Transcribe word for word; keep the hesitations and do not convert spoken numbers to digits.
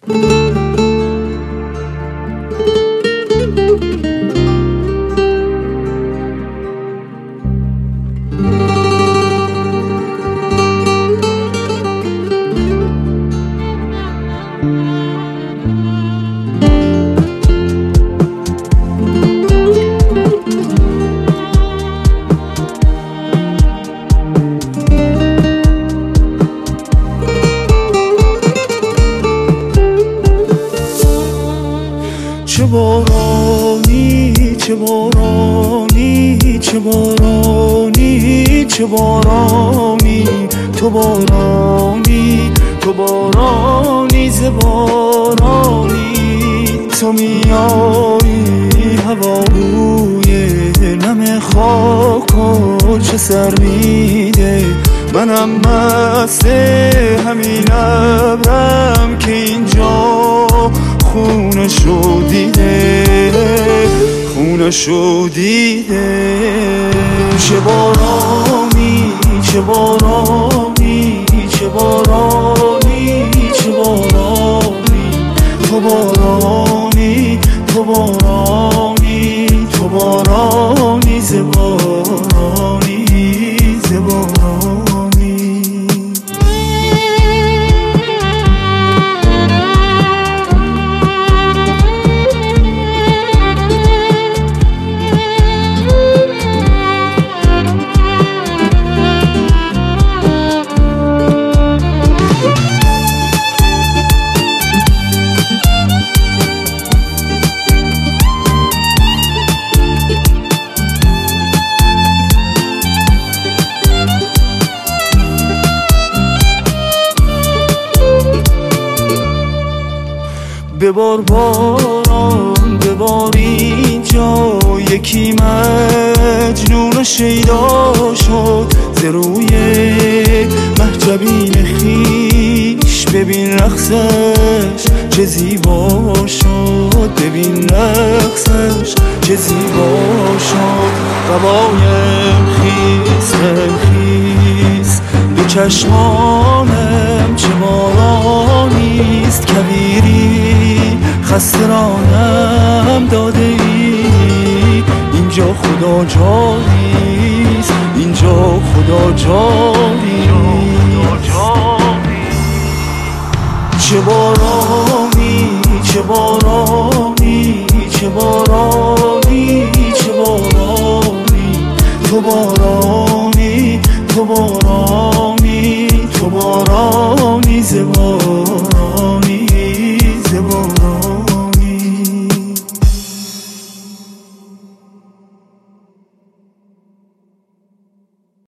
چه بارانی چه بارانی چه بارانی چه بارانی تو بارانی تو بارانی ز بارانی تو میایی هوای نم خاک و چه سر میده منم مست همین ابرم که اینجا خونشو دیده خونشو دیده چه بارانی چه بارانی چه بارانی چه بارانی تو بارانی تو بارانی تو بارانی ز بارانی ز بارانی ببار باران ببار اینجا یکی مجنون شیدا شد ز روی محجبین خیش ببین رقصش چه زیبا شد ببین رقصش چه زیبا شد قبایم خیس خیس دو چشمانم چه بارانیست کویری خسته رانم داده ای اینجا خدا جاریست اینجا خدا جاریست چه بارانی چه بارانی چه بارانی چه بارانی تو بارانی تو بارانی تو بارانی ز بارانی ز بارانی